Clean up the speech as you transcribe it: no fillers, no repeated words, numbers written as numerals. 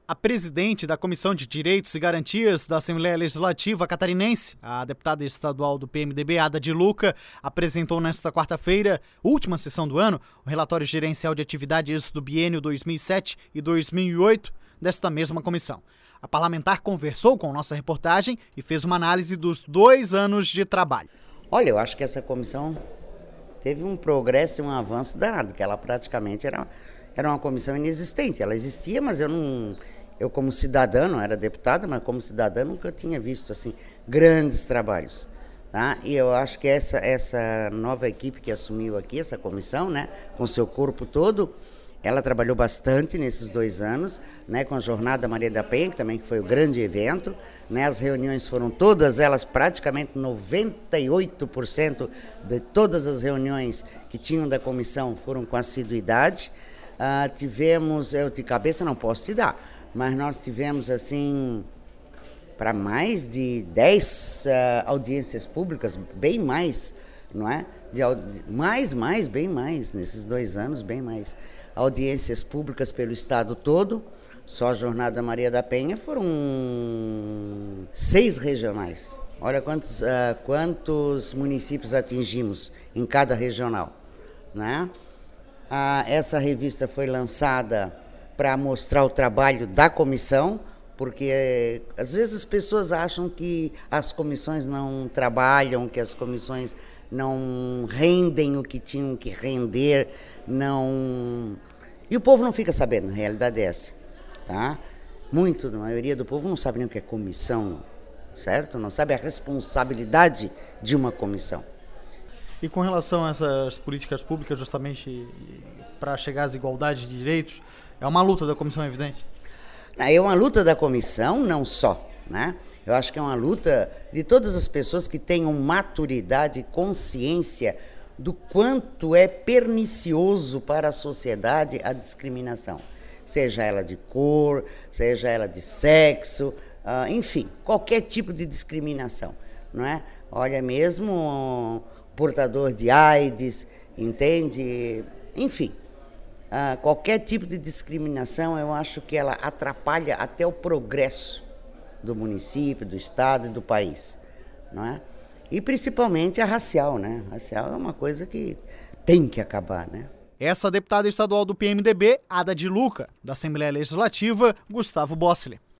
A presidente da Comissão de Direitos e Garantias da Assembleia Legislativa catarinense, a deputada estadual do PMDB, Ada de Luca, apresentou nesta quarta-feira, última sessão do ano, o relatório gerencial de atividades do biênio 2007 e 2008 desta mesma comissão. A parlamentar conversou com nossa reportagem e fez uma análise dos 2 anos de trabalho. Olha, eu acho que essa comissão teve um progresso e um avanço danado, que ela praticamente era uma comissão inexistente. Ela existia, mas eu como cidadã, não era deputada, mas como cidadã nunca tinha visto assim grandes trabalhos. Tá? E eu acho que essa nova equipe que assumiu aqui, essa comissão, né, com seu corpo todo, ela trabalhou bastante nesses 2 anos, né, com a Jornada Maria da Penha, que também foi o grande evento. Né, as reuniões foram todas elas, praticamente 98% de todas as reuniões que tinham da comissão foram com assiduidade. Tivemos, eu de cabeça não posso te dar, mas nós tivemos assim para mais de 10 audiências públicas, bem mais, não é? Bem mais, nesses 2 anos, bem mais. Audiências públicas pelo estado todo, só a Jornada Maria da Penha foram 6 regionais. Olha quantos municípios atingimos em cada regional, né? Essa revista foi lançada para mostrar o trabalho da comissão, porque às vezes as pessoas acham que as comissões não trabalham, que as comissões não rendem o que tinham que render, e o povo não fica sabendo, a realidade é essa. Tá? A maioria do povo não sabe nem o que é comissão, certo? Não sabe a responsabilidade de uma comissão. E com relação a essas políticas públicas, justamente para chegar às igualdades de direitos, é uma luta da comissão, evidente? É uma luta da comissão, não só, né? Eu acho que é uma luta de todas as pessoas que tenham maturidade e consciência do quanto é pernicioso para a sociedade a discriminação. Seja ela de cor, seja ela de sexo, enfim, qualquer tipo de discriminação, não é? Olha, mesmo portador de AIDS, entende? Enfim, qualquer tipo de discriminação, eu acho que ela atrapalha até o progresso do município, do estado e do país, não é? E principalmente a racial, né? A racial é uma coisa que tem que acabar, né? Essa deputada estadual do PMDB, Ada de Luca, da Assembleia Legislativa, Gustavo Bossili.